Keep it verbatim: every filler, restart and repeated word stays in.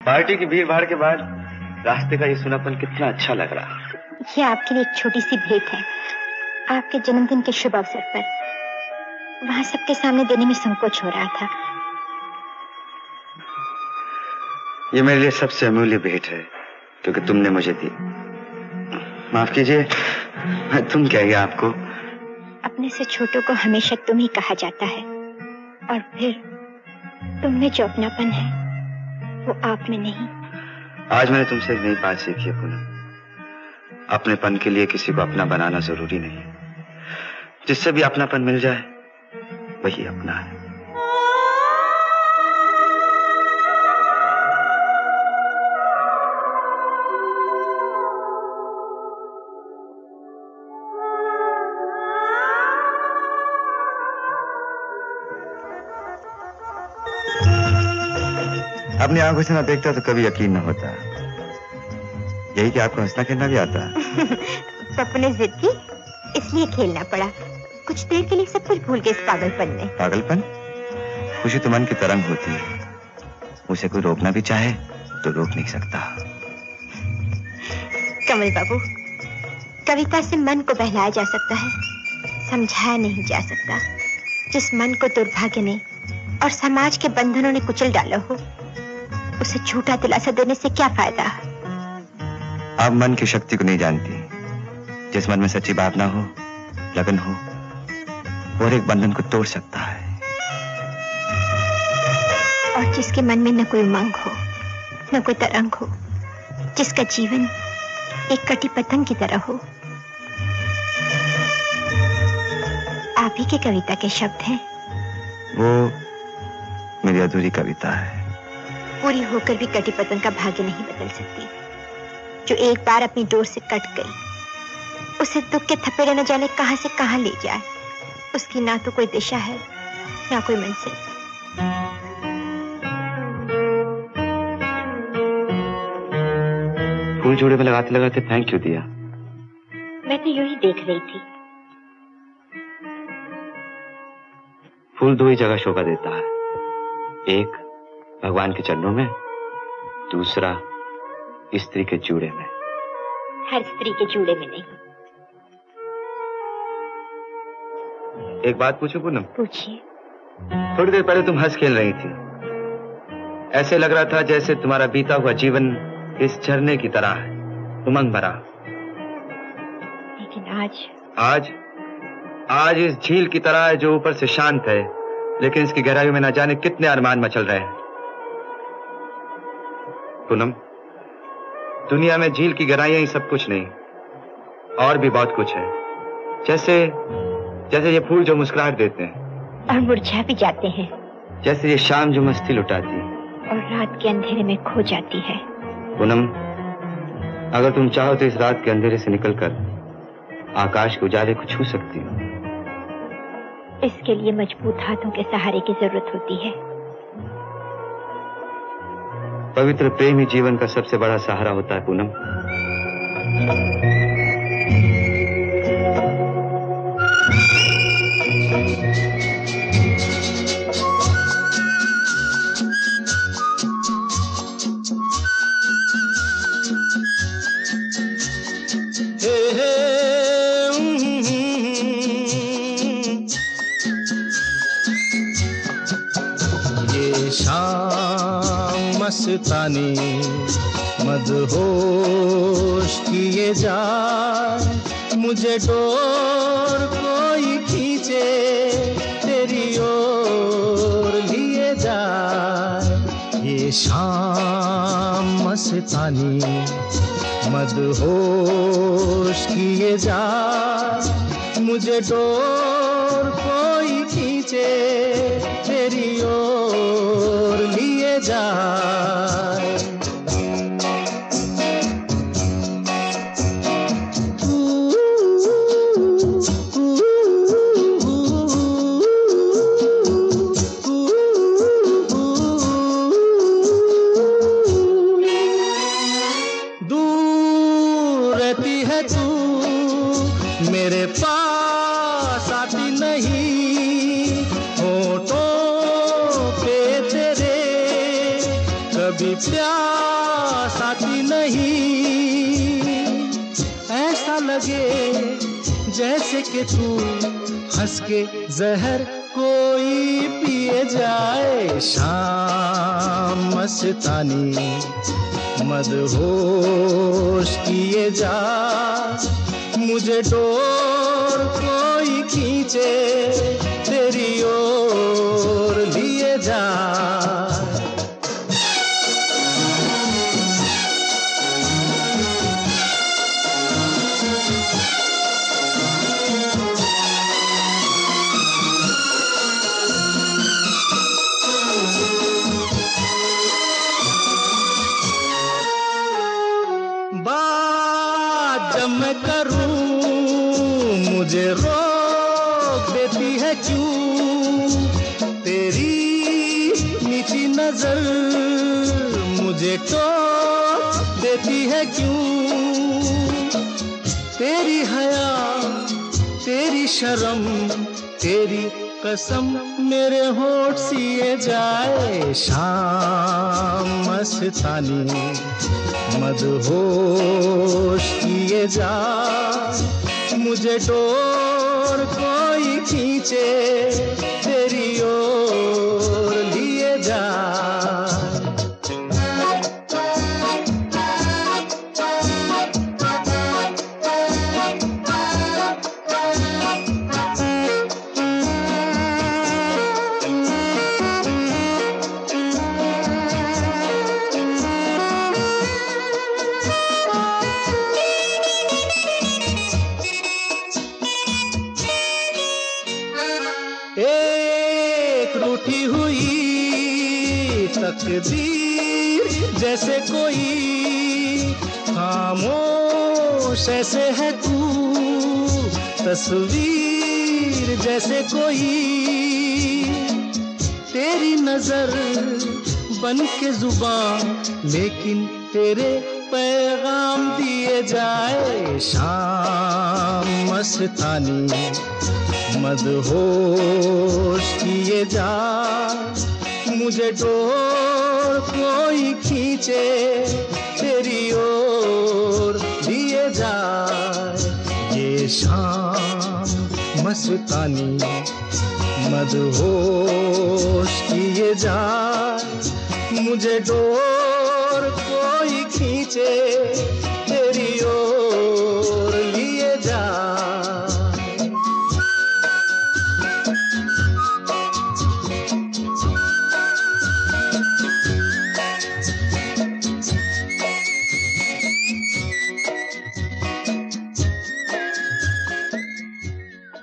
Party की भीड़ भाड़ के बाद रास्ते का ये सुनापन कितना अच्छा लग रहा। ये आपके लिए एक छोटी सी भेंट है, आपके जन्मदिन के शुभ अवसर पर। वहां सबके सामने देने में संकोच हो रहा था। ये मेरे लिए सबसे अमूल्य भेंट है क्योंकि तुमने मुझे दी। माफ कीजिए, मैं तुम क्या ही आपको। अपने से छोटों को हमेशा तुम ही कहा जाता है, और फिर तुम में जो अपनापन है वो आप में नहीं। आज मैंने तुमसे एक नई बात सीखी है पूनम। अपनेपन के लिए किसी को अपना बनाना जरूरी नहीं। जिससे भी अपनापन मिल जाए वही अपना है। अपनी आंखों से ना देखता तो कभी यकीन न होता। यही कि आपको हंसना खेलना भी आता है। पप्पू ने जिद की, इसलिए खेलना पड़ा। कुछ देर के लिए सब कुछ भूल गए इस पागलपन में। पागलपन? खुशी तो मन की तरंग होती है, उसे कोई रोकना भी चाहे तो रोक नहीं सकता। कमल बाबू, कविता से मन को बहलाया जा सकता है, समझाया नहीं जा सकता। जिस मन को दुर्भाग्य ने और समाज के बंधनों ने कुचल डाला हो, उसे झूठा दिलासा देने से क्या फायदा। आप मन की शक्ति को नहीं जानती। जिस मन में सच्ची भावना हो, लगन हो, और एक बंधन को तोड़ सकता है। और जिसके मन में न कोई उमंग हो, न कोई तरंग हो, जिसका जीवन एक कटी पतंग की तरह हो। आप ही के कविता के शब्द हैं। वो मेरी अधूरी कविता है। पूरी होकर भी कटी पतंग का भाग्य नहीं बदल सकती। जो एक बार अपनी डोर से कट गई, उसे दुख के थपेड़े न जाने कहां से कहां ले जाए। उसकी ना तो कोई दिशा है, ना कोई मंजिल। फूल जोड़े में लगाते लगाते फेंक क्यों दिया? मैं तो यूं ही देख रही थी। फूल दो ही जगह शोभा देता है, एक भगवान के चरणों में, दूसरा स्त्री के जूड़े में। हर स्त्री के जूड़े में नहीं। एक बात पूछूं पूनम? पूछिए। थोड़ी देर पहले तुम हंस खेल रही थी। ऐसे लग रहा था जैसे तुम्हारा बीता हुआ जीवन इस झरने की तरह है, उमंग भरा। लेकिन आज आज आज इस झील की तरह है जो ऊपर से शांत है, लेकिन इसकी गहराइयों में न जाने कितने अरमान मचल रहे हैं। पूनम, दुनिया में झील की गहराइयां ही सब कुछ नहीं, और भी बहुत कुछ है। जैसे जैसे ये फूल जो मुस्कुराहट देते हैं और मुरझा भी जाते हैं। जैसे ये शाम जो मस्ती लुटाती और रात के अंधेरे में खो जाती है। पूनम, अगर तुम चाहो तो इस रात के अंधेरे से निकलकर आकाश के उजाले को छू सकती हो। इसके लिए मजबूत हाथों के सहारे की जरूरत होती है। पवित्र प्रेम ही जीवन का सबसे बड़ा सहारा होता है पूनम। मस्तानी मदहोश किए जाए, मुझे डोर कोई खींचे तेरी ओर लिए जाए। ये शाम मस्तानी मदहोश किए जाए, मुझे डोर कोई खींचे तेरी ओर लिए जाए। दूर रहती है तू, मेरे पास आती नहीं। होठों पे तेरे कभी प्यार पास आती नहीं, ऐसा लगे जैसे कि तू हंस के जहर कोई पिए जाए। शाम मस्तानी मदहोश किए जा, मुझे डोर कोई खींचे तेरी ओर लिए जा। बात जब मैं करूं मुझे रोक देती है क्यों, तेरी मीठी नजर मुझे टोक देती है क्यों। तेरी हया तेरी शर्म तेरी कसम मेरे होठ सिए जाए। शाम मस्तानी मदहोश किए जा, मुझे डोर कोई खींचे तेरी ओर लिए जा। एक रूठी हुई तकदीर जैसे कोई, खामोश ऐसे है तू तस्वीर जैसे कोई। तेरी नजर बन के जुबान लेकिन तेरे पैगाम दिए जाए। शाम मस्तानी मदहोश किए जा, मुझे डोर कोई खींचे तेरी ओर लिए जा। ये शाम मस्तानी मदहोश किए जा, मुझे डोर कोई खींचे